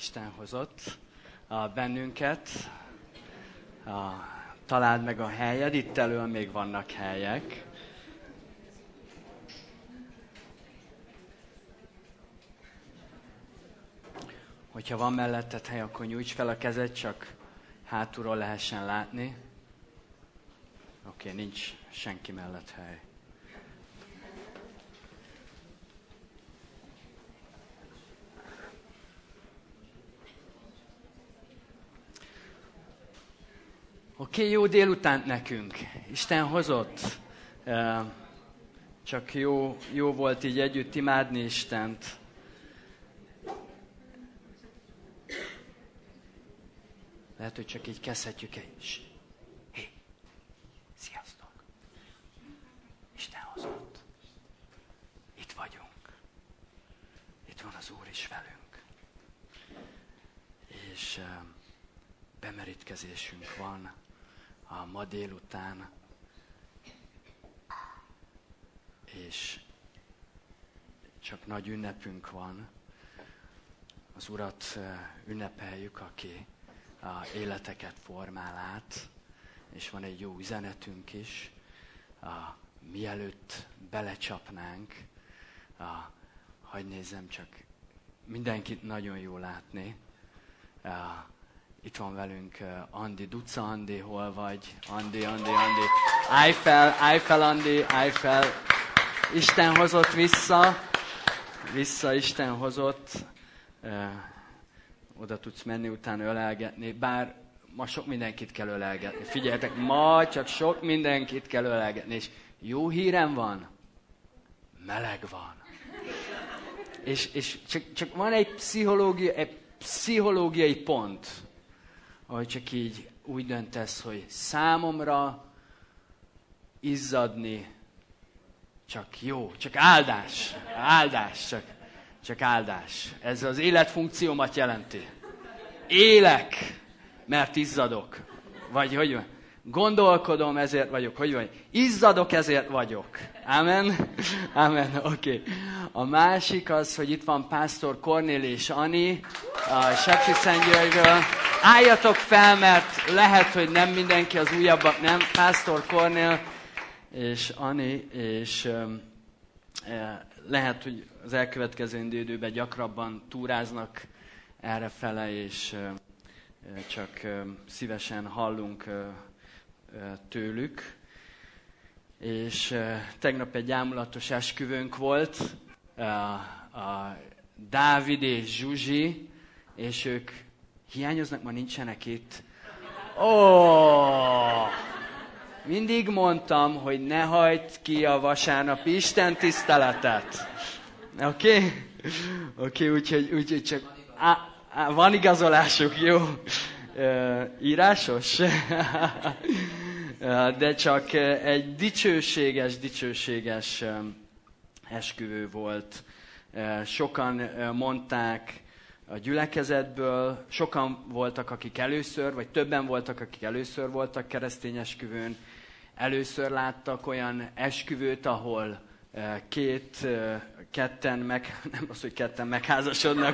Isten hozott bennünket. Találd meg a helyed, itt elől még vannak helyek. Hogyha van melletted hely, akkor nyújts fel a kezed, csak hátulról lehessen látni. Oké, nincs senki mellett hely. Oké, jó délután nekünk. Isten hozott. Csak jó volt így együtt imádni Istent. Lehet, hogy csak így kezdhetjük egy. Hé, sziasztok! Isten hozott. Itt vagyunk. Itt van az Úr is velünk. És bemerítkezésünk van a ma délután, és csak nagy ünnepünk van. Az Urat ünnepeljük, aki életeket formál át, és van egy jó üzenetünk is. Mielőtt belecsapnánk, hadd nézzem, csak mindenkit nagyon jó látni. Itt van velünk Andi, Duca Andi, hol vagy? Andi. Állj fel Andi, állj fel. Isten hozott vissza Isten hozott. Oda tudsz menni, utána ölelgetni, bár ma sok mindenkit kell ölelgetni. Figyeljetek, ma csak sok mindenkit kell ölelgetni, és jó hírem van, meleg van. És csak van egy pszichológiai pont, ahogy csak így úgy döntesz, hogy számomra izzadni csak jó, csak áldás, csak áldás. Ez az életfunkciómat jelenti. Élek, mert izzadok. Vagy hogy van? Gondolkodom, ezért vagyok. Hogy van? Izzadok, ezért vagyok. Amen. Oké. A másik az, hogy itt van pásztor Kornél és Ani, a Sepsiszentgyörgyről. Álljatok fel, mert lehet, hogy nem mindenki az újabbak, nem. Pásztor Kornél és Ani, és lehet, hogy az elkövetkező időben gyakrabban túráznak errefele, és csak szívesen hallunk tőlük. És tegnap egy ámulatos esküvőnk volt, a Dávid és Zsuzsi, és ők hiányoznak, ma nincsenek itt. Mindig mondtam, hogy ne hagyd ki a vasárnapi Isten tiszteletet. Oké, úgyhogy csak van igazolásuk, jó? Írásos? De csak egy dicsőséges esküvő volt. Sokan mondták a gyülekezetből, sokan voltak, akik először, vagy többen voltak, akik először voltak keresztény esküvőn. Először láttak olyan esküvőt, ahol ketten nem az, hogy ketten megházasodnak,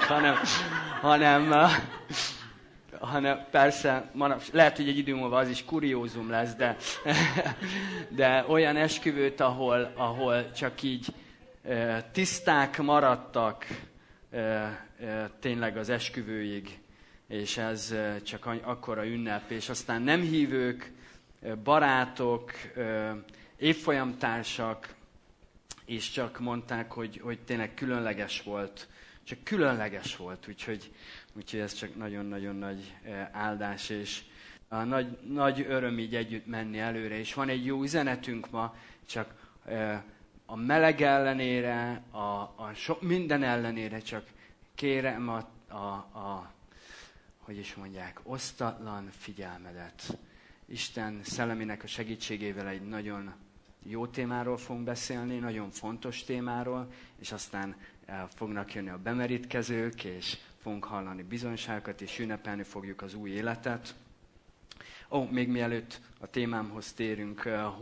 hanem persze, lehet, hogy egy idő múlva az is kuriózum lesz, de olyan esküvőt, ahol csak így tiszták maradtak tényleg az esküvőig, és ez csak akkora ünnep, és aztán nem hívők, barátok, évfolyamtársak, és csak mondták, hogy tényleg különleges volt. Csak különleges volt, úgyhogy ez csak nagyon-nagyon nagy áldás, és nagy öröm így együtt menni előre. És van egy jó üzenetünk ma, csak a meleg ellenére, a sok minden ellenére, csak kérem hogy is mondják, osztatlan figyelmedet. Isten szellemének a segítségével egy nagyon jó témáról fogunk beszélni, nagyon fontos témáról, és aztán fognak jönni a bemerítkezők, és fogunk hallani bizonyságokat, és ünnepelni fogjuk az új életet. Még mielőtt a témámhoz térünk,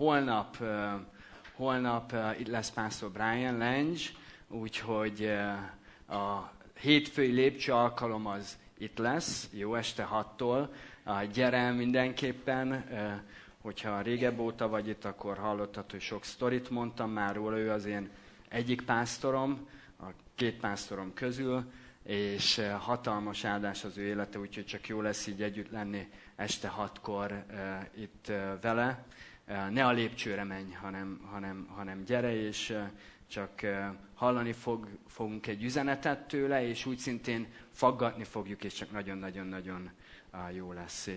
holnap itt lesz pásztor Brian Lange, úgyhogy a hétfői lépcső alkalom az itt lesz, jó este 6-tól. Gyere el mindenképpen, hogyha régebb óta vagy itt, akkor hallottad, hogy sok sztorit mondtam már róla, ő az én egyik pásztorom, a 2 pásztorom közül, és hatalmas áldás az ő élete, úgyhogy csak jó lesz így együtt lenni este 6-kor itt vele. Ne a lépcsőre menj, hanem gyere, és csak hallani fogunk egy üzenetet tőle, és úgy szintén faggatni fogjuk, és csak nagyon-nagyon-nagyon jó lesz.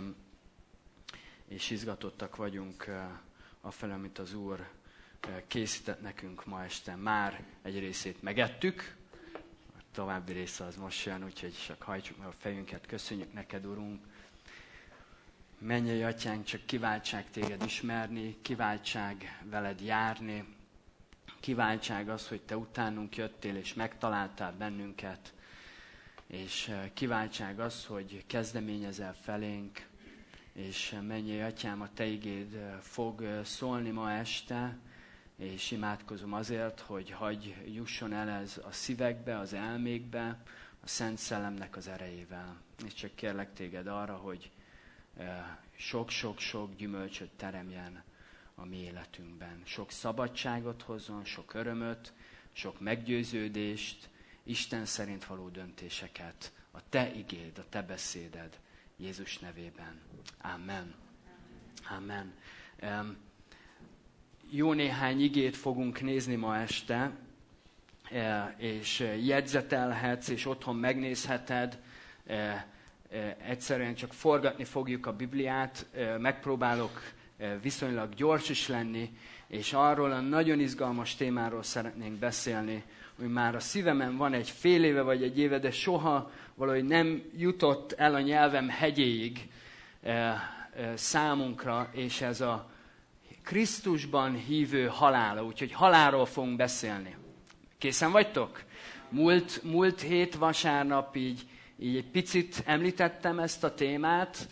És izgatottak vagyunk afelől, amit az Úr készített nekünk ma este. Már egy részét megettük, a további része az most jön, úgyhogy csak hajtsuk meg a fejünket. Köszönjük neked, Urunk! Mennyei Atyánk, csak kiváltság téged ismerni, kiváltság veled járni, kiváltság az, hogy te utánunk jöttél és megtaláltál bennünket, és kiváltság az, hogy kezdeményezel felénk, és mennyei Atyám, a te igéd fog szólni ma este, és imádkozom azért, hogy hagyj jusson el ez a szívekbe, az elmékbe, a Szent Szellemnek az erejével. És csak kérlek téged arra, hogy sok-sok-sok gyümölcsöt teremjen a mi életünkben. Sok szabadságot hozzon, sok örömöt, sok meggyőződést, Isten szerint való döntéseket. A te igéd, a te beszéded Jézus nevében. Amen. Amen. Jó néhány igét fogunk nézni ma este, és jegyzetelhetsz, és otthon megnézheted. Egyszerűen csak forgatni fogjuk a Bibliát, megpróbálok viszonylag gyors is lenni, és arról a nagyon izgalmas témáról szeretnénk beszélni, hogy már a szívemen van egy fél éve vagy egy éve, de soha valahogy nem jutott el a nyelvem hegyéig számunkra, és ez a Krisztusban hívő halála, úgyhogy halálról fogunk beszélni. Készen vagytok? Múlt hét vasárnap így egy picit említettem ezt a témát,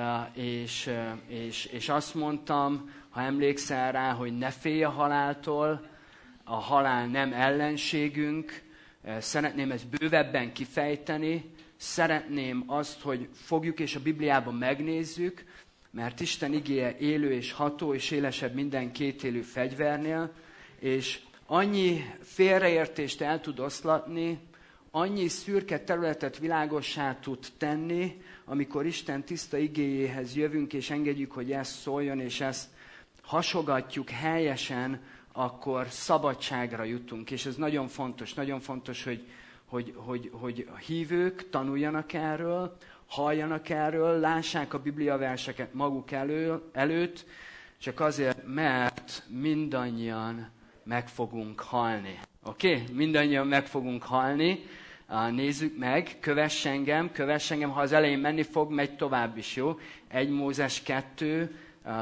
és azt mondtam, ha emlékszel rá, hogy ne félj a haláltól, a halál nem ellenségünk, szeretném ezt bővebben kifejteni, szeretném azt, hogy fogjuk és a Bibliában megnézzük, mert Isten igéje élő és ható, és élesebb minden kétélű fegyvernél, és annyi félreértést el tud oszlatni, annyi szürke területet világossá tud tenni, amikor Isten tiszta igéjéhez jövünk, és engedjük, hogy ezt szóljon, és ezt hasogatjuk helyesen, akkor szabadságra jutunk. És ez nagyon fontos, hogy a hívők tanuljanak erről, halljanak erről, lássák a Biblia verseket maguk előtt, csak azért, mert mindannyian meg fogunk halni. Oké? Mindannyian meg fogunk halni. Nézzük meg, kövess engem, ha az elején menni fog, megy tovább is, jó? 1 Mózes 2,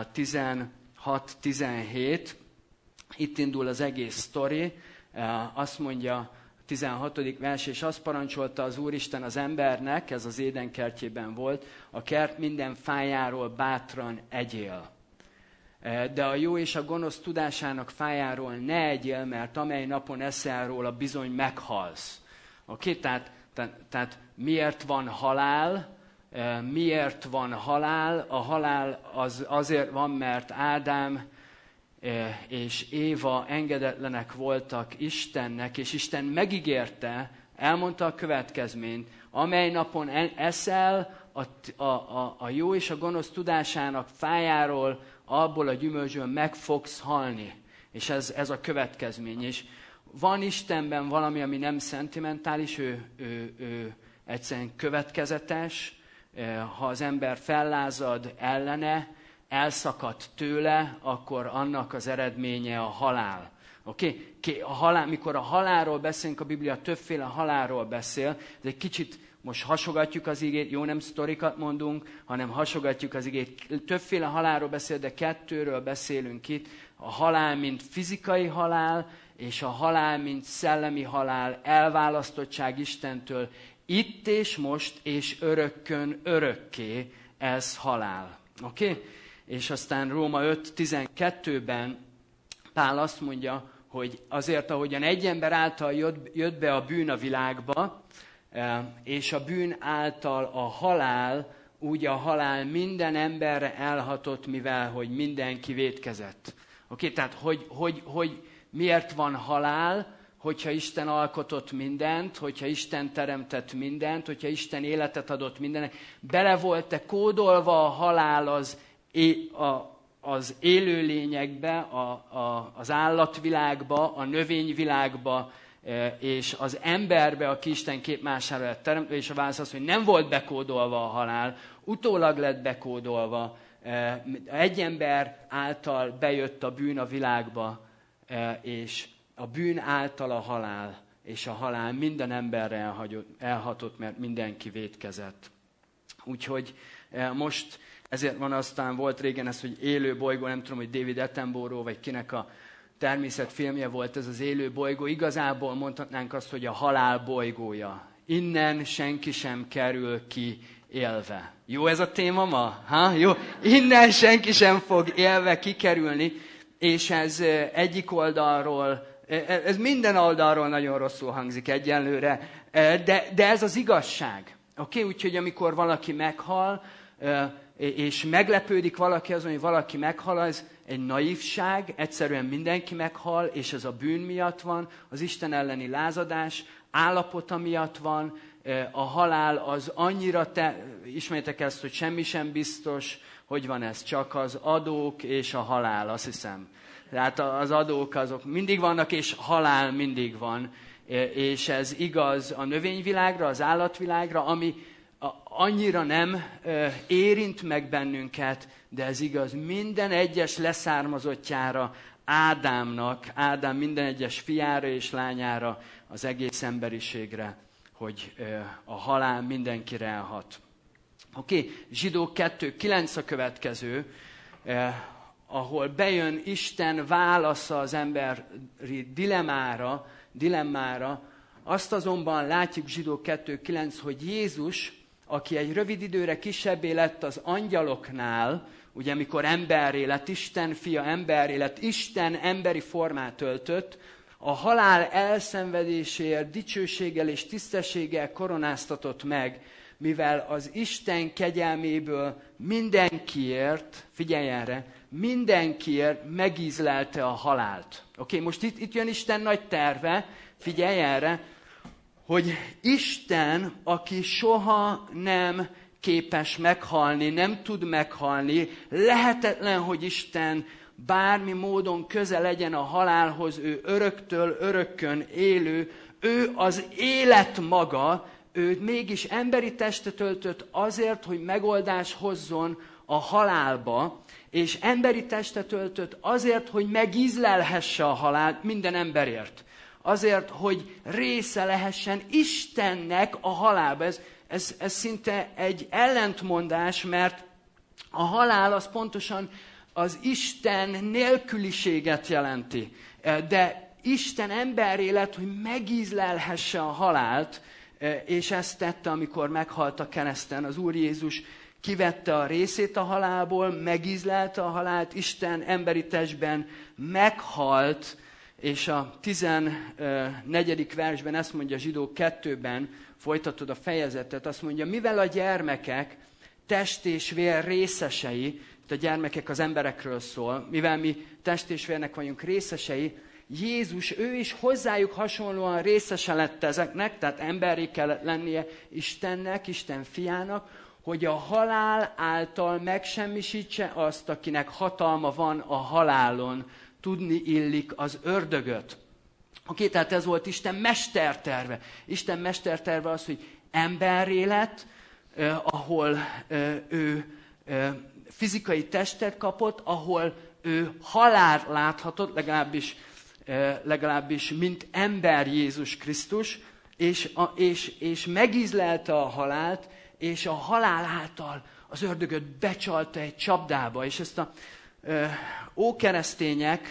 16-17. Itt indul az egész sztori. Azt mondja, 16. vers, és azt parancsolta az Úristen az embernek, ez az Éden kertjében volt, a kert minden fájáról bátran egyél. De a jó és a gonosz tudásának fájáról ne egyél, mert amely napon eszel róla, bizony meghalsz. Oké? Tehát miért van halál? Miért van halál? A halál azért van, mert Ádám és Éva engedetlenek voltak Istennek, és Isten megígérte, elmondta a következményt, amely napon eszel a jó és a gonosz tudásának fájáról, abból a gyümölcsből meg fogsz halni. És ez a következmény. És van Istenben valami, ami nem szentimentális, ő egyszerűen következetes. Ha az ember fellázad ellene, elszakad tőle, akkor annak az eredménye a halál. Oké? Mikor a halálról beszélünk, a Biblia többféle halálról beszél, de egy kicsit most hasogatjuk az igét, jó, nem sztorikat mondunk, hanem hasogatjuk az igét. Többféle halálról beszél, de 2-ről beszélünk itt. A halál, mint fizikai halál, és a halál, mint szellemi halál, elválasztottság Istentől. Itt és most, és örökkön örökké ez halál. Oké? És aztán Róma 5.12-ben Pál azt mondja, hogy azért, ahogyan egy ember által jött be a bűn a világba, és a bűn által a halál, úgy a halál minden emberre elhatott, mivel hogy mindenki vétkezett. Oké, tehát hogy miért van halál, hogyha Isten alkotott mindent, hogyha Isten teremtett mindent, hogyha Isten életet adott mindennek, bele volt-e kódolva a halál az élőlényekbe, az állatvilágba, a növényvilágba, és az emberbe, aki Isten képmására lett teremtve, és a válasz az, hogy nem volt bekódolva a halál, utólag lett bekódolva, egy ember által bejött a bűn a világba, és a bűn által a halál, és a halál minden emberre elhatott, mert mindenki vétkezett. Úgyhogy most ezért van aztán, volt régen ez, hogy élő bolygó, nem tudom, hogy David Attenborough, vagy kinek a természetfilmje volt ez az élő bolygó. Igazából mondhatnánk azt, hogy a halál bolygója. Innen senki sem kerül ki élve. Jó ez a téma ma? Jó? Innen senki sem fog élve kikerülni, és ez egyik oldalról, ez minden oldalról nagyon rosszul hangzik egyenlőre, de ez az igazság. Oké? Úgyhogy amikor valaki meghal, és meglepődik valaki azon, hogy valaki meghal, az egy naívság, egyszerűen mindenki meghal, és ez a bűn miatt van, az Isten elleni lázadás állapota miatt van, a halál az annyira, ismerjétek ezt, hogy semmi sem biztos, hogy van ez, csak az adók és a halál, azt hiszem. Tehát az adók azok mindig vannak, és halál mindig van, és ez igaz a növényvilágra, az állatvilágra, ami annyira nem érint meg bennünket, de ez igaz minden egyes leszármazottjára, Ádám minden egyes fiára és lányára, az egész emberiségre, hogy a halál mindenkire elhat. Oké, Zsidók 2:9 a következő, ahol bejön Isten válasza az emberi dilemmára, azt azonban látjuk Zsidók 2:9, hogy Jézus, aki egy rövid időre kisebbé lett az angyaloknál, ugye amikor emberré lett, Isten fia emberré lett, Isten emberi formát öltött, a halál elszenvedéséért dicsőséggel és tisztességgel koronáztatott meg, mivel az Isten kegyelméből mindenkiért, figyelj erre, mindenkiért megízlelte a halált. Oké, most itt jön Isten nagy terve, figyelj erre, hogy Isten, aki soha nem képes meghalni, nem tud meghalni, lehetetlen, hogy Isten bármi módon köze legyen a halálhoz, ő öröktől örökkön élő, ő az élet maga, ő mégis emberi testet öltött azért, hogy megoldás hozzon a halálba, és emberi testet öltött azért, hogy megízlelhesse a halált minden emberért. Azért, hogy része lehessen Istennek a halálba. Ez szinte egy ellentmondás, mert a halál az pontosan az Isten nélküliséget jelenti. De Isten emberré lett, hogy megízlelhesse a halált, és ezt tette, amikor meghalt a kereszten. Az Úr Jézus kivette a részét a halálból, megízlelte a halált, Isten emberi testben meghalt, és a 14. versben ezt mondja Zsidók 2-ben, folytatod a fejezetet, azt mondja, mivel a gyermekek test és vér részesei, itt a gyermekek az emberekről szól, mivel mi test és vérnek vagyunk részesei, Jézus, ő is hozzájuk hasonlóan részese lett ezeknek, tehát emberré kellett lennie Istennek, Isten fiának, hogy a halál által megsemmisítse azt, akinek hatalma van a halálon, tudni illik az ördögöt. Oké, tehát ez volt Isten mesterterve. Isten mesterterve az, hogy emberré lett, ahol ő fizikai testet kapott, ahol ő halált láthatott, legalábbis mint ember Jézus Krisztus, és megízlelte a halált, és a halál által az ördögöt becsalta egy csapdába. És ezt a ókeresztények,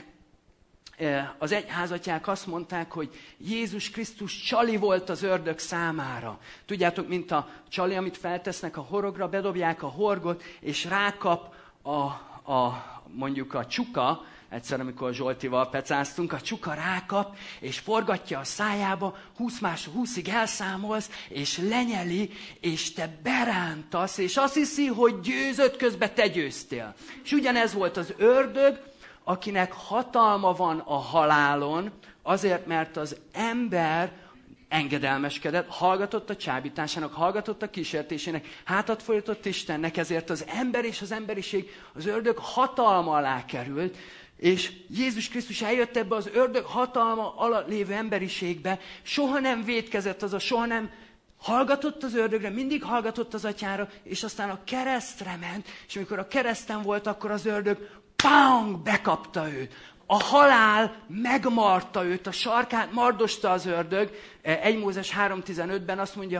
az egyházatják azt mondták, hogy Jézus Krisztus csali volt az ördög számára. Tudjátok, mint a csali, amit feltesznek a horogra, bedobják a horgot, és rákap mondjuk a csuka, egyszer, amikor Zsoltival pecáztunk, a csuka rákap, és forgatja a szájába, 20 elszámolsz, és lenyeli, és te berántasz, és azt hiszi, hogy győzött, közben te győztél. És ugyanez volt az ördög, akinek hatalma van a halálon, azért, mert az ember engedelmeskedett, hallgatott a csábításának, hallgatott a kísértésének, hátat fordított Istennek, ezért az ember és az emberiség, az ördög hatalma alá került, és Jézus Krisztus eljött ebbe az ördög hatalma alatt lévő emberiségbe, soha nem vétkezett, soha nem hallgatott az ördögre, mindig hallgatott az atyára, és aztán a keresztre ment, és amikor a kereszten volt, akkor az ördög pang, bekapta őt. A halál megmarta őt, a sarkát mardosta az ördög. 1 Mózes 3.15-ben azt mondja,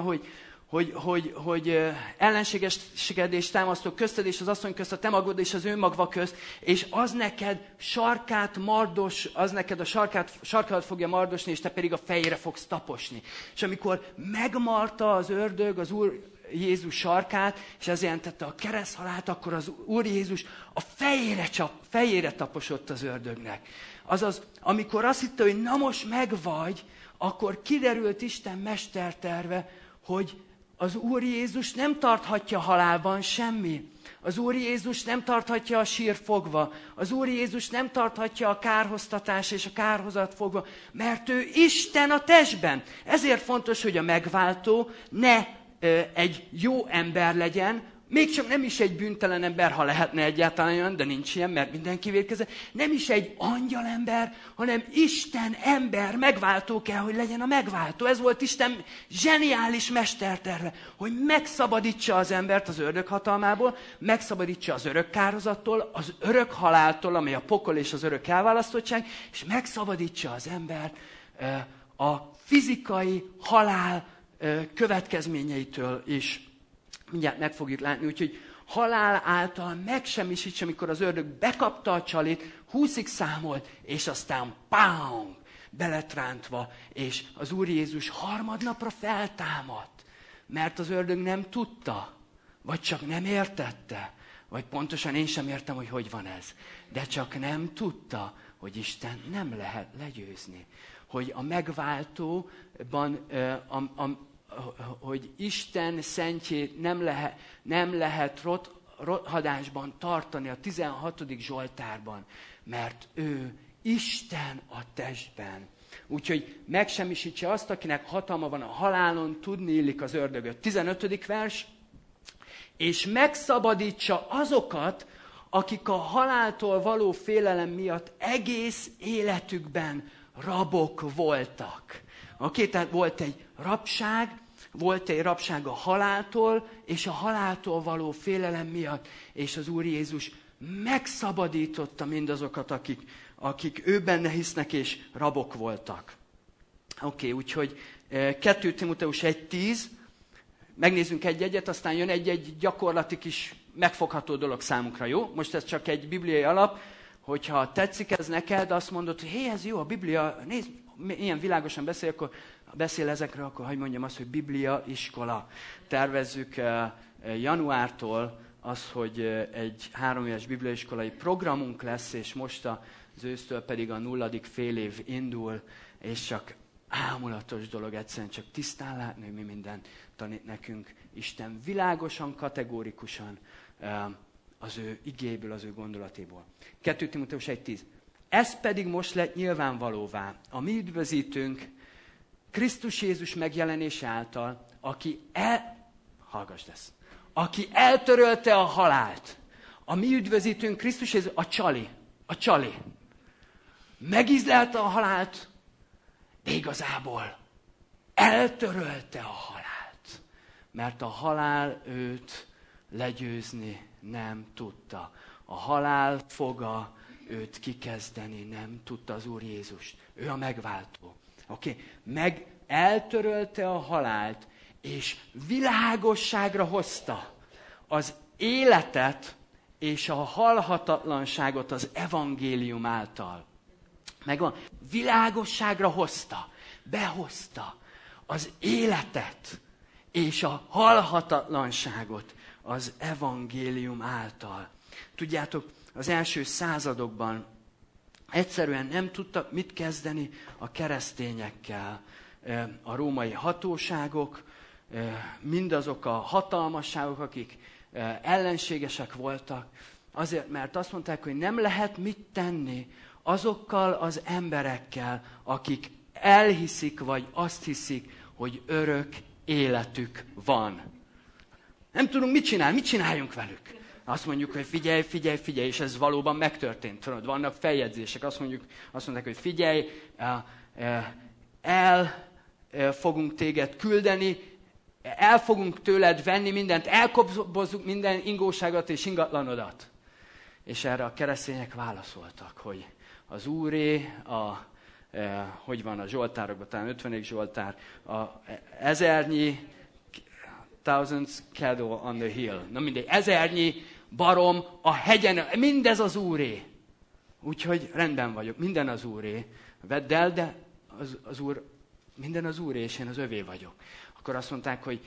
hogy ellenségeskedést támasztok közted és az asszony közt, a te magod és az ő magva közt, és az neked sarkát mardos, az neked a sarkádat fogja mardosni, és te pedig a fejére fogsz taposni. És amikor megmarta az ördög az Úr Jézus sarkát, és ez jelentette a kereszthalált, akkor az Úr Jézus a fejére taposott az ördögnek. Azaz, amikor azt hitte, hogy na most megvagy, akkor kiderült Isten mesterterve, hogy az Úr Jézus nem tarthatja halálban semmi. Az Úr Jézus nem tarthatja a sír fogva. Az Úr Jézus nem tarthatja a kárhoztatás és a kárhozat fogva, mert ő Isten a testben. Ezért fontos, hogy a megváltó ne egy jó ember legyen, még csak nem is egy bűntelen ember, ha lehetne egyáltalán olyan, de nincs ilyen, mert mindenki vétkezett. Nem is egy angyalember, hanem Isten ember, megváltó kell, hogy legyen a megváltó. Ez volt Isten zseniális mesterterve, hogy megszabadítsa az embert az ördög hatalmából, megszabadítsa az örök kározattól, az örök haláltól, amely a pokol és az örök elválasztottság, és megszabadítsa az embert a fizikai halál következményeitől is. Mindjárt meg fogjuk látni, úgyhogy halál által megsemmisítse, amikor az ördög bekapta a csalit, 20-ig számolt, és aztán pám, beletrántva, és az Úr Jézus harmadnapra feltámadt, mert az ördög nem tudta, vagy csak nem értette, vagy pontosan én sem értem, hogy van ez, de csak nem tudta, hogy Isten nem lehet legyőzni, hogy a megváltóban hogy Isten szentjét nem lehet rothadásban tartani a 16. Zsoltárban, mert ő Isten a testben. Úgyhogy megsemmisítse azt, akinek hatalma van a halálon, tudni illik az ördögöt. 15. vers, és megszabadítsa azokat, akik a haláltól való félelem miatt egész életükben rabok voltak. Tehát volt egy rabság a haláltól, és a haláltól való félelem miatt, és az Úr Jézus megszabadította mindazokat, akik ő benne hisznek, és rabok voltak. Úgyhogy 2 Timoteus 1.10, megnézzünk egy-egyet, aztán jön egy gyakorlati kis megfogható dolog számunkra, jó? Most ez csak egy bibliai alap, hogyha tetszik ez neked, azt mondod, hogy hé, ez jó, a Biblia, nézd, ilyen világosan beszél ezekről, akkor hadd mondjam azt, hogy Biblia iskola. Tervezzük januártól az, hogy egy 3 éves bibliaiskolai programunk lesz, és most az ősztől pedig a 0. fél év indul, és csak ámulatos dolog egyszerűen csak tisztán látni, hogy mi mindent tanít nekünk Isten világosan, kategórikusan az ő igéből, az ő gondolatéból. 2 Timoteus 1.10. Ez pedig most lett nyilvánvalóvá, a mi üdvözítőnk Krisztus Jézus megjelenése által, aki eltörölte a halált. A mi üdvözítőnk Krisztus Jézus, a csali. Megízlelte a halált, de igazából eltörölte a halált. Mert a halál őt legyőzni nem tudta. A halál foga őt kikezdeni nem tudta az Úr Jézus. Ő a megváltó. Meg eltörölte a halált, és világosságra hozta az életet és a halhatatlanságot az evangélium által. Megvan? Világosságra hozta, behozta az életet és a halhatatlanságot az evangélium által. Tudjátok, az első századokban egyszerűen nem tudtak mit kezdeni a keresztényekkel. A római hatóságok, mindazok a hatalmasságok, akik ellenségesek voltak, azért, mert azt mondták, hogy nem lehet mit tenni azokkal az emberekkel, akik elhiszik, vagy azt hiszik, hogy örök életük van. Nem tudunk mit csinálni, mit csináljunk velük? Azt mondjuk, hogy figyelj, figyelj, figyelj, és ez valóban megtörtént. Vannak feljegyzések, azt mondják, hogy figyelj, fogunk téged küldeni, el fogunk tőled venni mindent, elkobozzuk minden ingóságot és ingatlanodat. És erre a keresztények válaszoltak, hogy az Úré, hogy van a Zsoltárokban, talán 50. Zsoltár, a ezernyi, thousands cattle on the hill. Na mindegy, ezernyi barom a hegyen, mindez az Úré. Úgyhogy rendben vagyok, minden az Úré. Vedd el, de az Úr, minden az Úré, és én az övé vagyok. Akkor azt mondták, hogy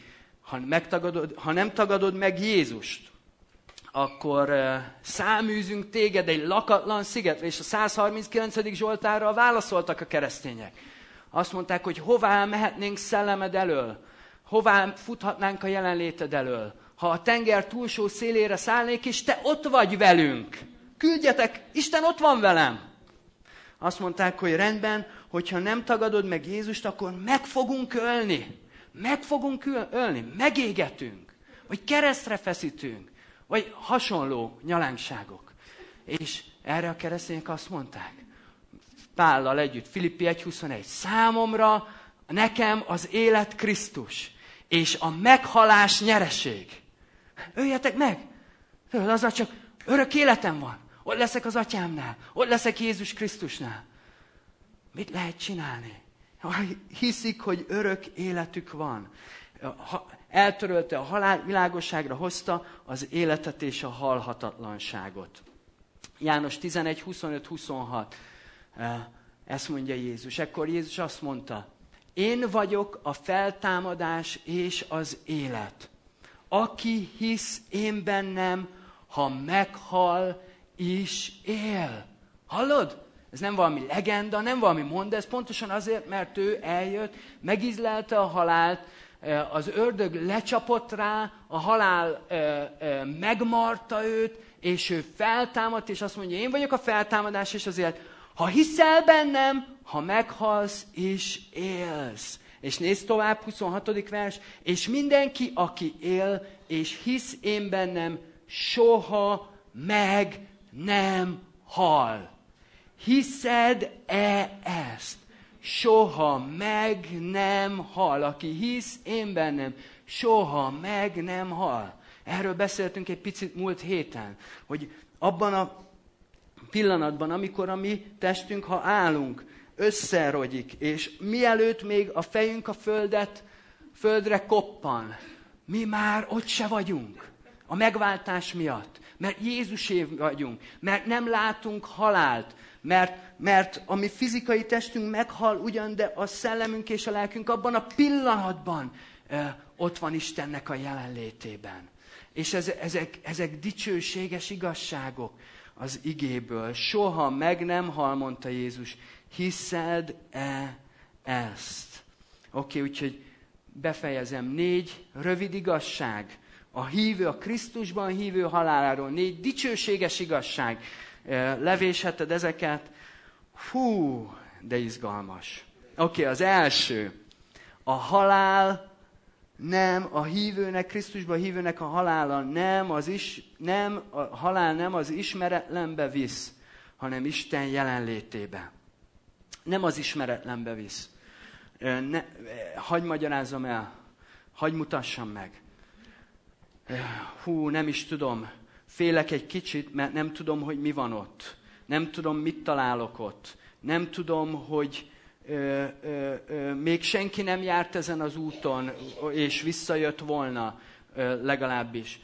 ha nem tagadod meg Jézust, akkor száműzünk téged egy lakatlan szigetre, és a 139. Zsoltárral válaszoltak a keresztények. Azt mondták, hogy hová mehetnénk szellemed elől, hová futhatnánk a jelenléted elől, ha a tenger túlsó szélére szállnék, és te ott vagy velünk. Küldjetek, Isten ott van velem. Azt mondták, hogy rendben, hogyha nem tagadod meg Jézust, akkor meg fogunk ölni. Meg fogunk ölni, megégetünk, vagy keresztre feszítünk, vagy hasonló nyalánkságok. És erre a keresztények azt mondták, Pállal együtt, Filippi 1.21, számomra, nekem az élet Krisztus, és a meghalás nyereség. Öljetek meg! Azzal csak örök életem van. Ott leszek az atyámnál, ott leszek Jézus Krisztusnál. Mit lehet csinálni? Hiszik, hogy örök életük van. Eltörölte a halál, világosságra hozta az életet és a halhatatlanságot. János 11, 25-26. Ezt mondja Jézus. Ekkor Jézus azt mondta, én vagyok a feltámadás és az élet. Aki hisz én bennem, ha meghal, is él. Hallod? Ez nem valami legenda, nem valami mondd, ez pontosan azért, mert ő eljött, megízlelte a halált, az ördög lecsapott rá, a halál megmarta őt, és ő feltámadt, és azt mondja, én vagyok a feltámadás és az élet. Ha hiszel bennem, ha meghalsz, is élsz. És nézd tovább, 26. vers, és mindenki, aki él, és hisz én bennem, soha meg nem hal. Hiszed-e ezt? Soha meg nem hal. Aki hisz én bennem, soha meg nem hal. Erről beszéltünk egy picit múlt héten, hogy abban a pillanatban, amikor a mi testünk, ha állunk, összerogyik, és mielőtt még a fejünk a földre koppan, mi már ott se vagyunk. A megváltás miatt. Mert Jézusé vagyunk. Mert nem látunk halált. Mert a mi fizikai testünk meghal ugyan, de a szellemünk és a lelkünk abban a pillanatban ott van Istennek a jelenlétében. És ezek dicsőséges igazságok az igéből. Soha meg nem hal, mondta Jézus. Hiszed-e ezt? Oké, úgyhogy befejezem. 4 rövid igazság. A Krisztusban hívő haláláról. 4 dicsőséges igazság. Levésheted ezeket. Hú, de izgalmas. Oké, az első. A halál nem, a hívőnek, Krisztusban hívőnek a halála a halál nem az ismeretlenbe visz, hanem Isten jelenlétébe. Nem az ismeretlenbe visz. Hadd magyarázzam el. Hadd mutassam meg. Nem is tudom. Félek egy kicsit, mert nem tudom, hogy mi van ott. Nem tudom, mit találok ott. Nem tudom, hogy még senki nem járt ezen az úton, és visszajött volna legalábbis.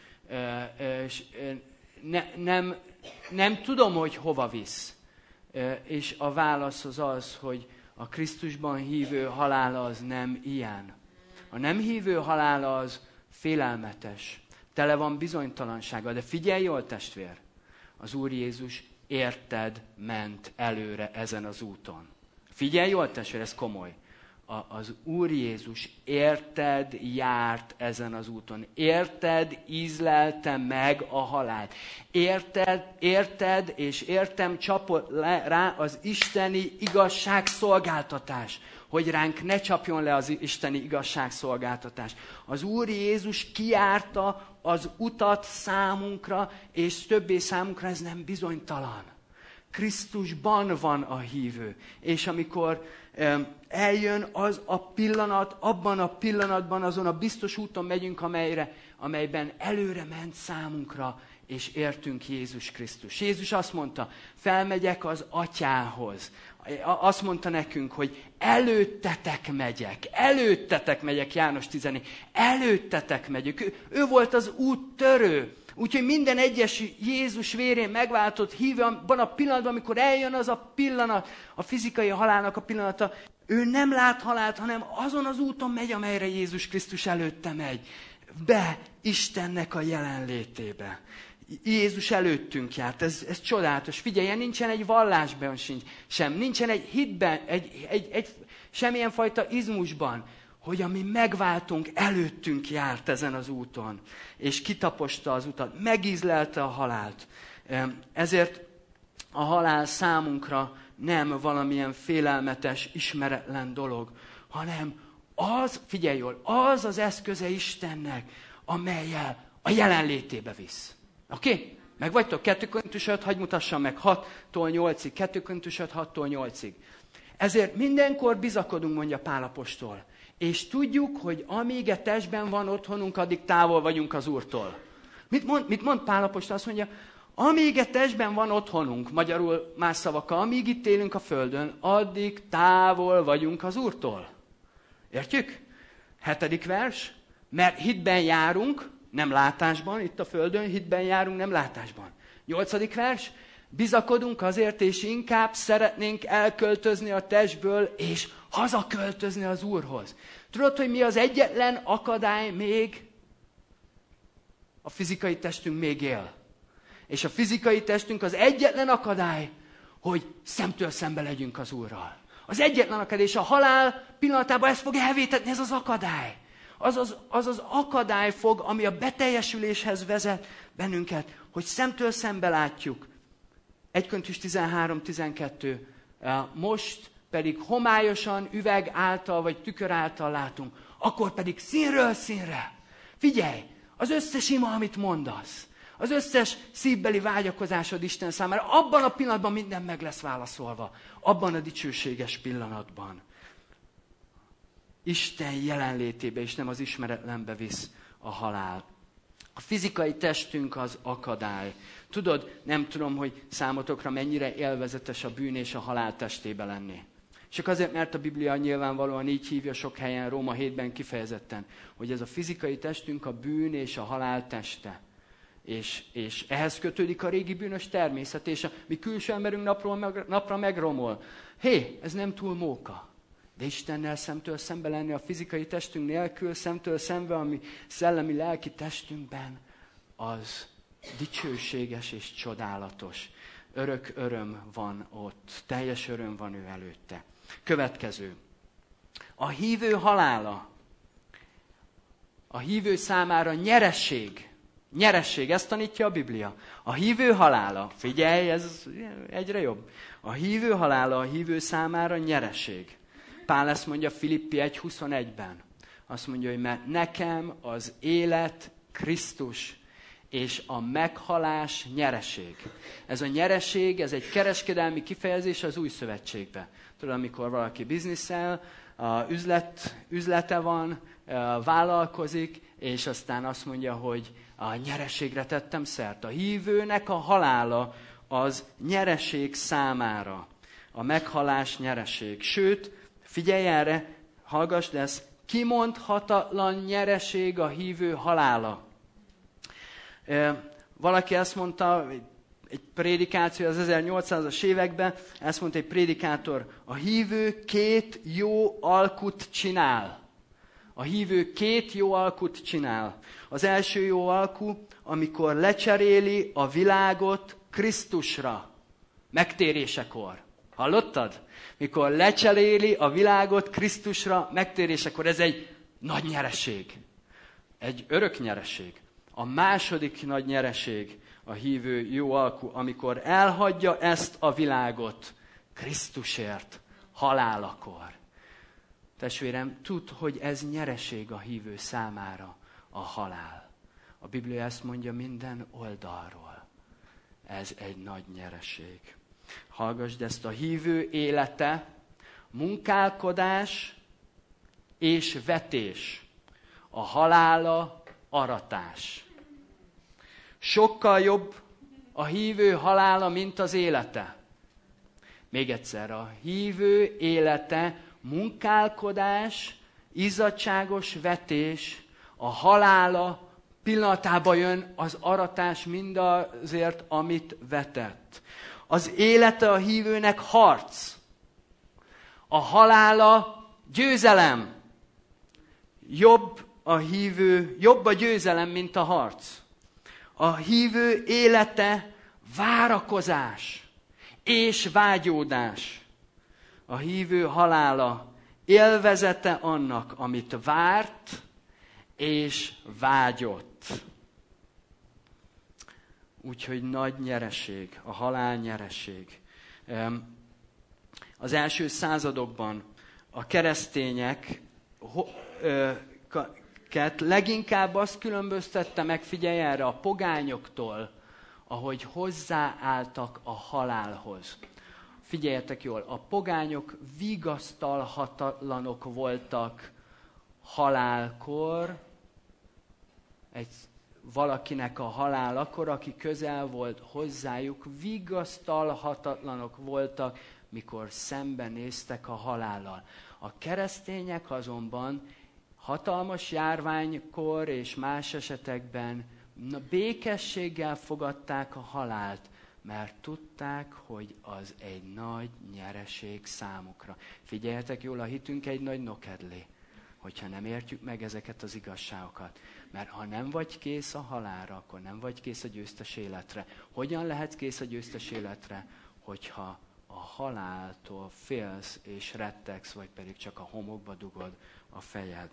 Nem tudom, hogy hova visz. És a válasz az, hogy a Krisztusban hívő halála az nem ilyen. A nem hívő halála az félelmetes. Tele van bizonytalansággal. De figyelj jól, testvér! Az Úr Jézus érted ment előre ezen az úton. Figyelj jól, testvér, ez komoly. Az Úr Jézus érted járt ezen az úton. Érted ízlelte meg a halált. Érted és értem csapott rá az isteni igazságszolgáltatás, hogy ránk ne csapjon le az isteni igazságszolgáltatás. Az Úr Jézus kijárta az utat számunkra, és többé számunkra ez nem bizonytalan. Krisztusban van a hívő. És amikor eljön az a pillanat, abban a pillanatban azon a biztos úton megyünk, amelyben előre ment számunkra, és értünk Jézus Krisztus. Jézus azt mondta, felmegyek az Atyához. Azt mondta nekünk, hogy előttetek megyek, János 14, előttetek megyek. Ő volt az úttörő. Úgyhogy minden egyes Jézus vérén megváltott hívő, abban a pillanatban, amikor eljön az a pillanat, a fizikai halálnak a pillanata, ő nem lát halált, hanem azon az úton megy, amelyre Jézus Krisztus előtte megy. Be Istennek a jelenlétébe. Jézus előttünk járt, ez csodálatos. Figyelj, nincsen egy vallásban sem, nincsen egy hitben, semmilyen fajta izmusban, hogy a mi megváltunk előttünk járt ezen az úton, és kitaposta az utat, megízlelte a halált. Ezért a halál számunkra nem valamilyen félelmetes, ismeretlen dolog, hanem az, figyelj jól, az az eszköze Istennek, amellyel a jelenlétébe visz. Oké? Meg vagytok? 2 Korintus 5, hadd mutassam meg 6-tól 8-ig. 2 Korintus 5, 6-tól 8-ig. Ezért mindenkor bizakodunk, mondja Pál apostol. És tudjuk, hogy amíg a testben van otthonunk, addig távol vagyunk az Úrtól. Mit mond Pál apostol? Azt mondja, amíg a testben van otthonunk, magyarul más szavakkal, amíg itt élünk a földön, addig távol vagyunk az Úrtól. Értjük? 7. vers. Mert hitben járunk, nem látásban, itt a földön, hitben járunk, nem látásban. 8. vers. Bizakodunk azért, és inkább szeretnénk elköltözni a testből, és hazaköltözni az Úrhoz. Tudod, hogy mi az egyetlen akadály még? A fizikai testünk még él. És a fizikai testünk az egyetlen akadály, hogy szemtől szembe legyünk az Úrral. Az egyetlen akadály, és a halál pillanatában ezt fog elvétetni, ez az akadály. Az az akadály fog, ami a beteljesüléshez vezet bennünket, hogy szemtől szembe látjuk. 1 Korintus 13-12. Most pedig homályosan, üveg által, vagy tükör által látunk. Akkor pedig színről színre. Figyelj, az összes ima, amit mondasz, az összes szívbeli vágyakozásod Isten számára, abban a pillanatban minden meg lesz válaszolva. Abban a dicsőséges pillanatban. Isten jelenlétébe, és nem az ismeretlenbe visz a halál. A fizikai testünk az akadály. Tudod, nem tudom, hogy számotokra mennyire élvezetes a bűn és a halál testébe lenni. Csak azért, mert a Biblia nyilvánvalóan így hívja sok helyen, Róma 7-ben kifejezetten, hogy ez a fizikai testünk a bűn és a halál teste. És ehhez kötődik a régi bűnös természet, és a mi külső emberünk napra megromol. Ez nem túl móka. De Istennel szemtől szembe lenni a fizikai testünk nélkül, szemtől szembe a mi szellemi, lelki testünkben, az dicsőséges és csodálatos. Örök öröm van ott, teljes öröm van ő előtte. Következő. A hívő halála. A hívő számára nyereség. Nyereség, ezt tanítja a Biblia. A hívő halála, figyelj, ez egyre jobb. A hívő halála a hívő számára nyereség. Pál ezt mondja Filippi 1.21-ben. Azt mondja, hogy mert nekem az élet Krisztus, és a meghalás nyereség. Ez a nyereség, ez egy kereskedelmi kifejezés az Új Szövetségben. Tudod, amikor valaki bizniszel, üzlete van, vállalkozik, és aztán azt mondja, hogy a nyereségre tettem szert. A hívőnek a halála az nyereség számára. A meghalás nyereség. Sőt, figyelj erre, hallgass, lesz, kimondhatatlan nyereség a hívő halála. Valaki ezt mondta, egy prédikáció az 1800-as években, ezt mondta egy prédikátor, a hívő 2 jó alkut csinál. A hívő 2 jó alkut csinál. Az első jó alku, amikor lecseréli a világot Krisztusra. megtérésekor. Hallottad? Mikor lecseréli a világot Krisztusra megtérésekor, ez egy nagy nyereség. Egy örök nyereség. A második nagy nyereség a hívő jó alkú, amikor elhagyja ezt a világot Krisztusért halálakor. Testvérem, tudd, hogy ez nyereség a hívő számára, a halál. A Biblia ezt mondja minden oldalról. Ez egy nagy nyereség. Hallgassd ezt, a hívő élete, munkálkodás és vetés. A halála aratás. Sokkal jobb a hívő halála, mint az élete. Még egyszer, a hívő élete, munkálkodás, izzadságos vetés, a halála pillanatában jön az aratás mindazért, amit vetett. Az élete a hívőnek harc. A halála győzelem. Jobb a győzelem, mint a harc. A hívő élete várakozás és vágyódás. A hívő halála élvezete annak, amit várt és vágyott. Úgyhogy nagy nyereség, a halál nyereség. Az első századokban a keresztényeket leginkább azt különböztette meg, figyelj erre, a pogányoktól, ahogy hozzáálltak a halálhoz. Figyeljetek jól, a pogányok vigasztalhatatlanok voltak halálkor, valakinek a halálakor, aki közel volt hozzájuk, vigasztalhatatlanok voltak, mikor szembenéztek a halállal. A keresztények azonban hatalmas járványkor és más esetekben békességgel fogadták a halált, mert tudták, hogy az egy nagy nyereség számukra. Figyeljetek jól, a hitünk egy nagy nokedli, hogyha nem értjük meg ezeket az igazságokat. Mert ha nem vagy kész a halálra, akkor nem vagy kész a győztes életre. Hogyan lehetsz kész a győztes életre, hogyha a haláltól félsz és rettegsz, vagy pedig csak a homokba dugod a fejed?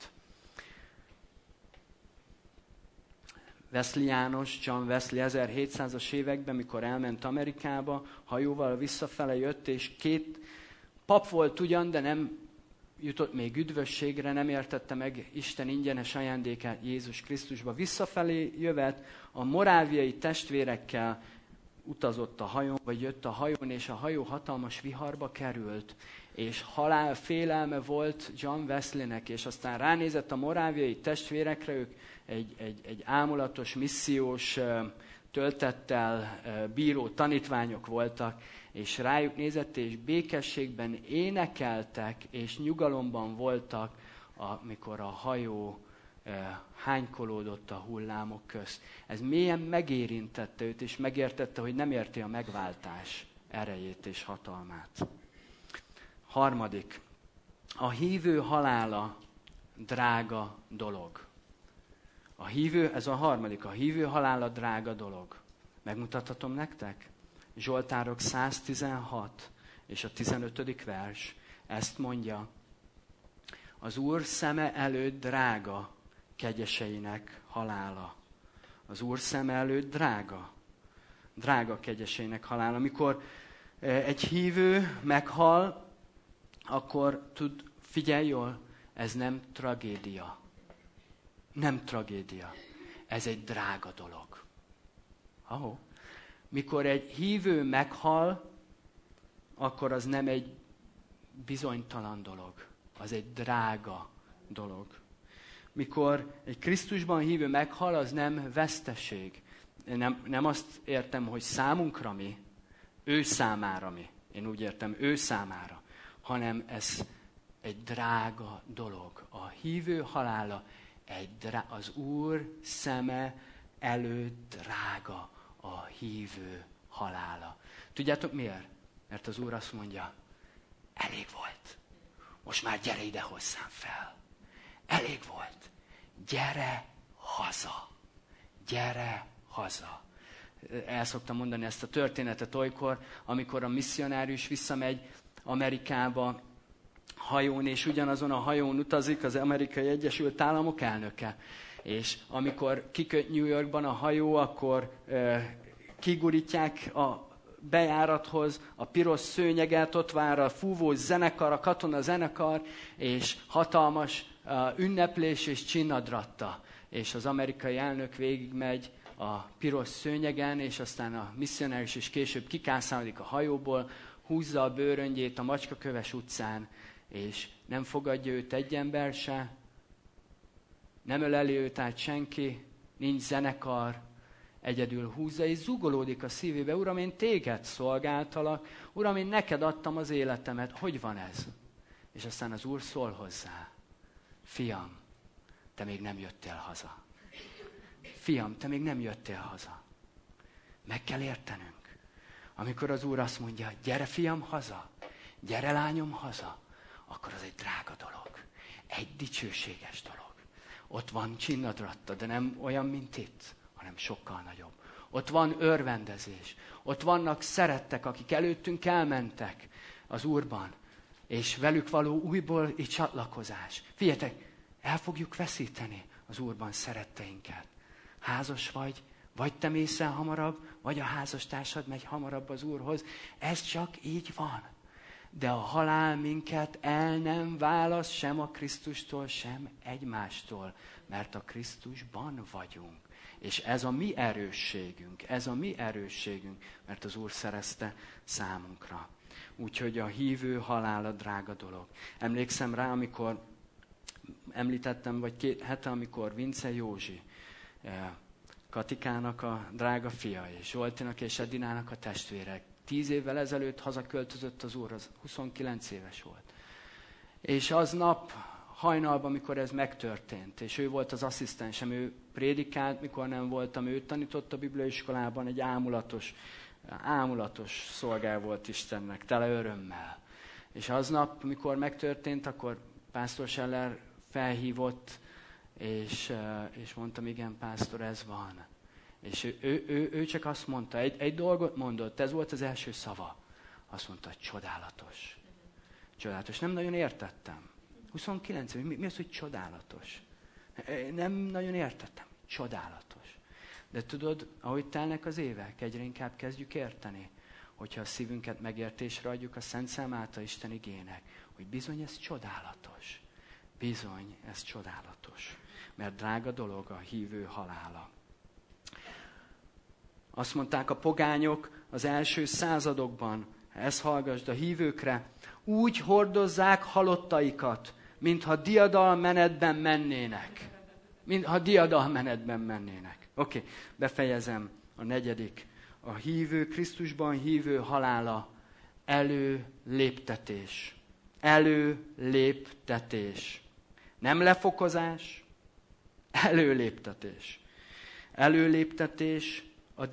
Wesley János, John Wesley 1700-as években, mikor elment Amerikába, hajóval visszafele jött, és 2 pap volt ugyan, de nem jutott még üdvösségre, nem értette meg Isten ingyenes ajándékát Jézus Krisztusba. Visszafelé jövet, a moráviai testvérekkel utazott a hajón, vagy jött a hajón, és a hajó hatalmas viharba került, és halál félelme volt John Wesleynek, és aztán ránézett a moráviai testvérekre, ők egy ámulatos, missziós töltettel bíró tanítványok voltak, és rájuk nézett, és békességben énekeltek, és nyugalomban voltak, amikor a hajó hánykolódott a hullámok közt. Ez mélyen megérintette őt, és megértette, hogy nem érti a megváltás erejét és hatalmát. 3. A hívő halála drága dolog. Ez a 3. A hívő halála drága dolog. Megmutathatom nektek? Zsoltárok 116 és a 15. vers ezt mondja. Az Úr szeme előtt drága kegyeseinek halála. Az Úr szeme előtt drága kegyeseinek halála. Amikor egy hívő meghal, akkor figyelj jól, ez nem tragédia. Nem tragédia. Ez egy drága dolog. Mikor egy hívő meghal, akkor az nem egy bizonytalan dolog. Az egy drága dolog. Mikor egy Krisztusban hívő meghal, az nem veszteség. Nem azt értem, hogy számunkra mi, ő számára mi. Én úgy értem, ő számára. Hanem ez egy drága dolog. A hívő halála az Úr szeme előtt drága a hívő halála. Tudjátok miért? Mert az Úr azt mondja, elég volt. Most már gyere ide hozzám fel. Elég volt. Gyere haza. Gyere haza. el szoktam mondani ezt a történetet olykor, amikor a misszionárius visszamegy Amerikába hajón, és ugyanazon a hajón utazik az Amerikai Egyesült Államok elnöke. És amikor kiköt New Yorkban a hajó, akkor kigurítják a bejárathoz a piros szőnyeget, ott vár a fúvós zenekar, a katona zenekar, és hatalmas ünneplés és csinnadratta. És az amerikai elnök végigmegy a piros szőnyegen, és aztán a misszionárius is később kikászálódik a hajóból, húzza a bőröngyét a Macskaköves utcán, és nem fogadja őt egy ember se, nem öleli őt át senki, nincs zenekar, egyedül húzza, és zugolódik a szívébe. Uram, én téged szolgáltalak, Uram, én neked adtam az életemet, hogy van ez? És aztán az Úr szól hozzá, fiam, te még nem jöttél haza. Fiam, te még nem jöttél haza. Meg kell értenünk. Amikor az Úr azt mondja, gyere fiam haza, gyere lányom haza, akkor az egy drága dolog. Egy dicsőséges dolog. Ott van csinnadratta, de nem olyan, mint itt, hanem sokkal nagyobb. Ott van örvendezés. Ott vannak szerettek, akik előttünk elmentek az Úrban, és velük való újból egy csatlakozás. Figyeljetek, el fogjuk veszíteni az Úrban szeretteinket. Házas vagy te mész el hamarabb, vagy a házastársad megy hamarabb az Úrhoz. Ez csak így van. De a halál minket el nem választ sem a Krisztustól, sem egymástól, mert a Krisztusban vagyunk. És ez a mi erősségünk, mert az Úr szerezte számunkra. Úgyhogy a hívő halála drága dolog. Emlékszem rá, amikor említettem, vagy 2 hete, amikor Vince Józsi, Katikának a drága fia, és Zsoltinak és Edinának a testvérek, 10 évvel ezelőtt hazaköltözött az Úr, az 29 éves volt. És aznap hajnalban, amikor ez megtörtént, és ő volt az asszisztensem, ő prédikált, mikor nem voltam, ő tanított a bibliaiskolában, egy ámulatos szolgál volt Istennek, tele örömmel. És aznap, mikor megtörtént, akkor pásztor Scheller felhívott, és mondtam, igen, pásztor, ez van. És ő csak azt mondta, egy dolgot mondott, ez volt az első szava. Azt mondta, csodálatos. Csodálatos. Nem nagyon értettem. 29, mi az, hogy csodálatos? Nem nagyon értettem. Csodálatos. De tudod, ahogy telnek az évek, egyre inkább kezdjük érteni, hogyha a szívünket megértésre adjuk a Szent Szellem által Isten igének, hogy bizony ez csodálatos. Bizony ez csodálatos. Mert drága dolog a hívő halála. Azt mondták a pogányok az első századokban, ezt hallgasd a hívőkre, úgy hordozzák halottaikat, mintha diadalmenetben mennének. Oké, befejezem a 4. A hívő, Krisztusban hívő halála, előléptetés. Előléptetés. Nem lefokozás, előléptetés. Előléptetés a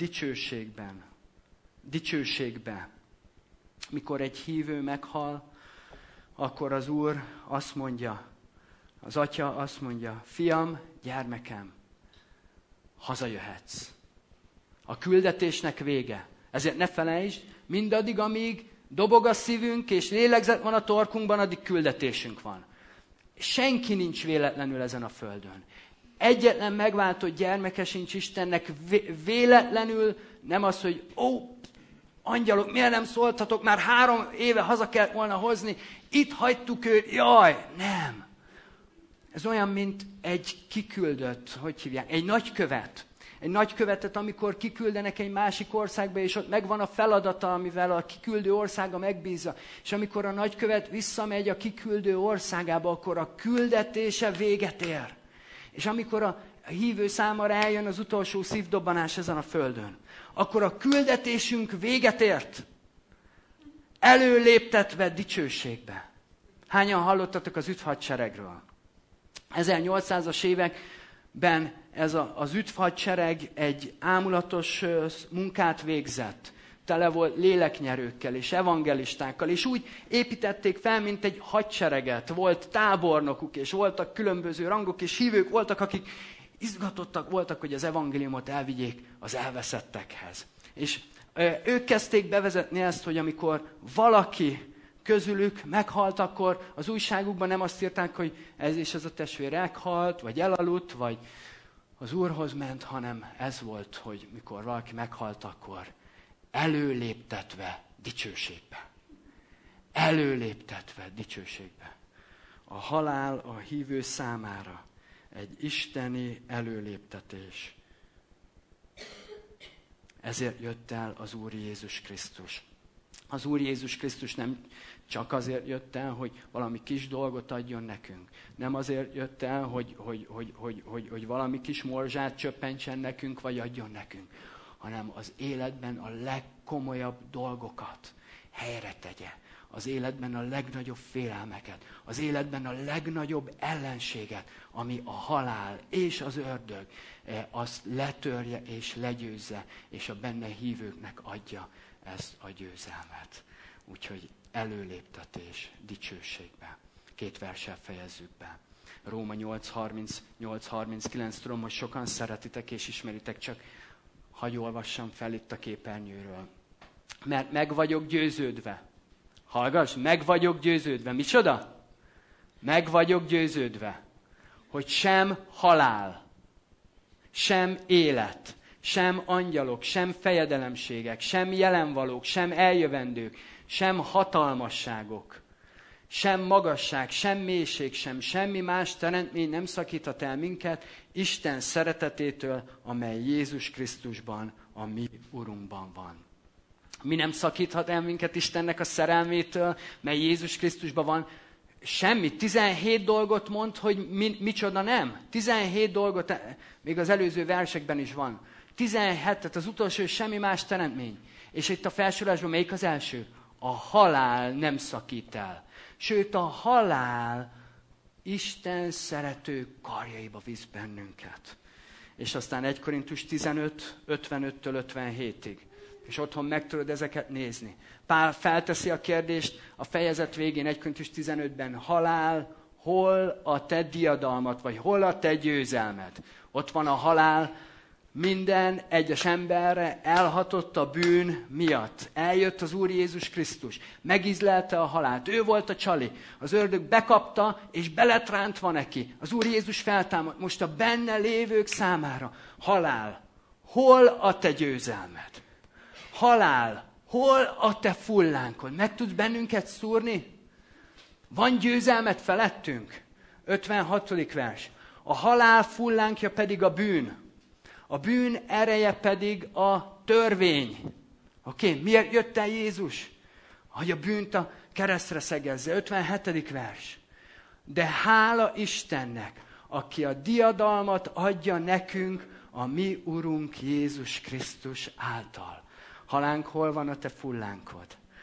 dicsőségbe. Mikor egy hívő meghal, akkor az Úr azt mondja, az Atya azt mondja, fiam, gyermekem, hazajöhetsz. A küldetésnek vége. Ezért ne felejtsd, mindaddig, amíg dobog a szívünk, és lélegzet van a torkunkban, addig küldetésünk van. Senki nincs véletlenül ezen a földön. Egyetlen megváltott gyermeke sincs Istennek véletlenül, nem az, hogy angyalok, miért nem szóltatok, már 3 éve haza kellett volna hozni, itt hagytuk őt, jaj, nem. Ez olyan, mint egy kiküldött, hogy hívják, egy nagykövet. Egy nagykövetet, amikor kiküldenek egy másik országba, és ott megvan a feladata, amivel a kiküldő országa megbízza. És amikor a nagykövet visszamegy a kiküldő országába, akkor a küldetése véget ér. És amikor a hívő számára eljön az utolsó szívdobbanás ezen a földön, akkor a küldetésünk véget ért. Előléptetve dicsőségbe. Hányan hallottatok az üdvhadseregről? 1800-as években ez az üdvhadsereg egy ámulatos munkát végzett. Tele volt léleknyerőkkel és evangelistákkal, és úgy építették fel, mint egy hadsereget. Volt tábornokuk, és voltak különböző rangok, és hívők voltak, akik izgatottak voltak, hogy az evangéliumot elvigyék az elveszettekhez. És ők kezdték bevezetni ezt, hogy amikor valaki közülük meghalt, akkor az újságukban nem azt írták, hogy ez és ez a testvér meghalt, vagy elaludt, vagy az Úrhoz ment, hanem ez volt, hogy mikor valaki meghalt, akkor előléptetve dicsőségbe. Előléptetve dicsőségbe. A halál a hívő számára egy isteni előléptetés. Ezért jött el az Úr Jézus Krisztus. Az Úr Jézus Krisztus nem csak azért jött el, hogy valami kis dolgot adjon nekünk. Nem azért jött el, hogy valami kis morzsát csöppentsen nekünk, vagy adjon nekünk. Hanem az életben a legkomolyabb dolgokat helyre tegye. Az életben a legnagyobb félelmeket. Az életben a legnagyobb ellenséget, ami a halál és az ördög, azt letörje és legyőzze, és a benne hívőknek adja ezt a győzelmet. Úgyhogy előléptetés dicsőségbe. 2 verssel fejezzük be. Róma 8:38-39, tudom, hogy sokan szeretitek és ismeritek, csak hadd olvassam fel itt a képernyőről. Mert meg vagyok győződve. Hallgass, meg vagyok győződve. Micsoda? Meg vagyok győződve, hogy sem halál, sem élet, sem angyalok, sem fejedelemségek, sem jelenvalók, sem eljövendők, sem hatalmasságok, sem magasság, sem mélység, sem semmi más teremtmény nem szakíthat el minket Isten szeretetétől, amely Jézus Krisztusban, a mi Urunkban van. Mi nem szakíthat el minket Istennek a szerelmétől, mely Jézus Krisztusban van? Semmi. 17 dolgot mond, hogy micsoda nem. 17 dolgot, még az előző versekben is van. 17-et, az utolsó, semmi más teremtmény. És itt a felsorolásban melyik az első? A halál nem szakít el. Sőt, a halál Isten szerető karjaiba visz bennünket. És aztán 1 Korintus 15, 55-től 57-ig. És otthon meg tudod ezeket nézni. Pál felteszi a kérdést a fejezet végén, 1 Korintus 15-ben, halál, hol a te diadalmat, vagy hol a te győzelmed? Ott van a halál, minden egyes emberre elhatott a bűn miatt. Eljött az Úr Jézus Krisztus, megízlelte a halált. Ő volt a csali. Az ördög bekapta, és beletrántva neki. Az Úr Jézus feltámadt. Most a benne lévők számára. Halál, hol a te győzelmed? Halál, hol a te fullánkod? Meg tudsz bennünket szúrni? Van győzelmet felettünk? 56. vers. A halál fullánkja pedig a bűn. A bűn ereje pedig a törvény. Oké, miért jött el Jézus? Hogy a bűnt a keresztre szegezze. 57. vers. De hála Istennek, aki a diadalmat adja nekünk a mi Urunk Jézus Krisztus által. Halánk, hol van a te fullánkod?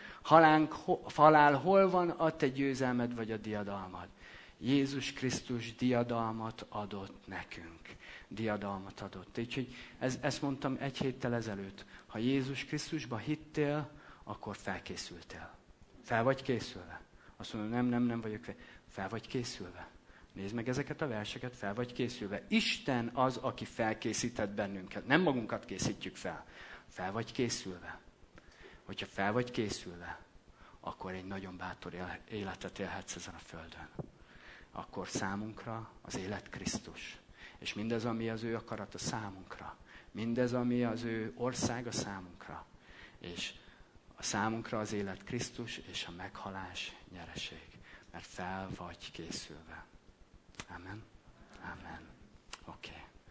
Halál, hol van a te győzelmed vagy a diadalmad? Jézus Krisztus diadalmat adott nekünk. Diadalmat adott. Úgyhogy ezt mondtam 1 héttel ezelőtt. Ha Jézus Krisztusba hittél, akkor felkészültél. Fel vagy készülve? Azt mondom, nem vagyok fel vagy készülve. Nézd meg ezeket a verseket, fel vagy készülve. Isten az, aki felkészített bennünket. Nem magunkat készítjük fel. Fel vagy készülve. Hogyha fel vagy készülve, akkor egy nagyon bátor életet élhetsz ezen a földön. Akkor számunkra az élet Krisztus. És mindez, ami az ő akarata számunkra. Mindez, ami az ő országa számunkra. És a számunkra az élet Krisztus, és a meghalás nyereség. Mert fel vagy készülve. Amen. Amen. Oké.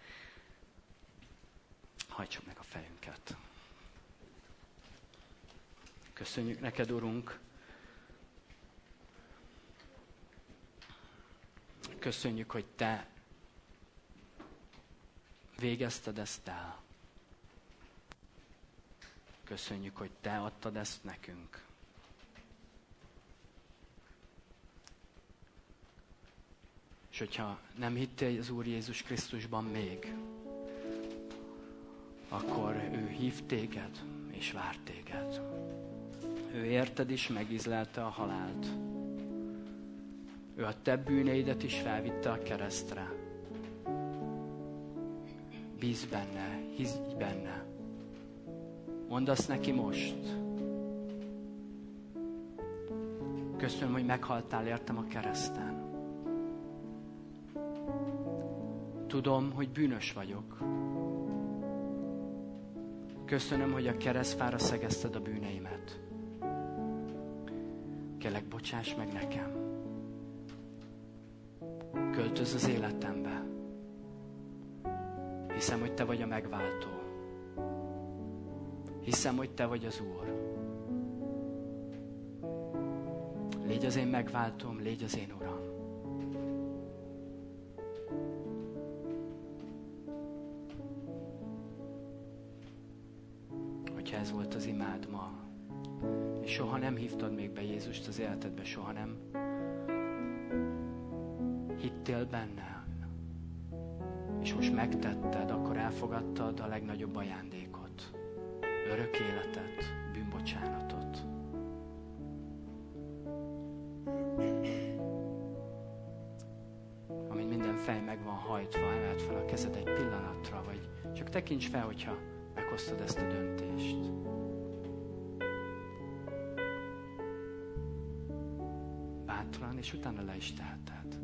Hajtsuk meg a fejünket. Köszönjük neked, Urunk. Köszönjük, hogy te végezted ezt el. Köszönjük, hogy te adtad ezt nekünk. És hogyha nem hittél az Úr Jézus Krisztusban még, akkor ő hív téged, és vár téged. Ő érted is megízlelte a halált. Ő a te bűneidet is felvitte a keresztre. Bízz benne, higgy benne. Mondd azt neki most. Köszönöm, hogy meghaltál értem a kereszten. Tudom, hogy bűnös vagyok. Köszönöm, hogy a keresztfára szegezted a bűneimet. Kérlek, bocsáss meg nekem. Költözz az életembe. Hiszem, hogy te vagy a megváltó. Hiszem, hogy te vagy az Úr. Légy az én megváltóm, légy az én Uram. Hogyha ez volt az imád ma, és soha nem hívtad még be Jézust az életedbe, soha nem hittél benne, és most megtetted, akkor elfogadtad a legnagyobb ajándékot. Örök életet, bűnbocsánatot. Amint minden fej meg van hajtva, emeld fel a kezed egy pillanatra, vagy csak tekints fel, hogyha meghoztad ezt a döntést. Bátran, és utána le is teheted.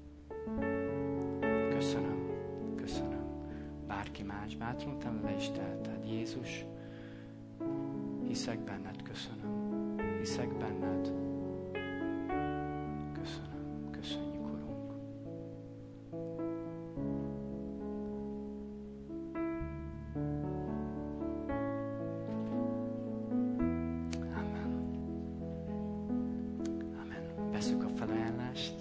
Köszönöm, köszönöm. Bárki más bátran, utána le is teheted. Jézus, hiszek benned, köszönöm. Hiszek benned. Köszönöm, köszönjük, Urunk. Amen. Amen. Veszük a felajánlást.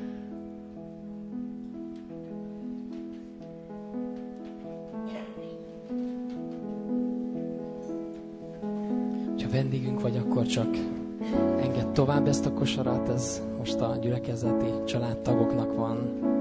Ha vendégünk vagy, akkor csak engedd tovább ezt a kosarat, ez most a gyülekezeti családtagoknak van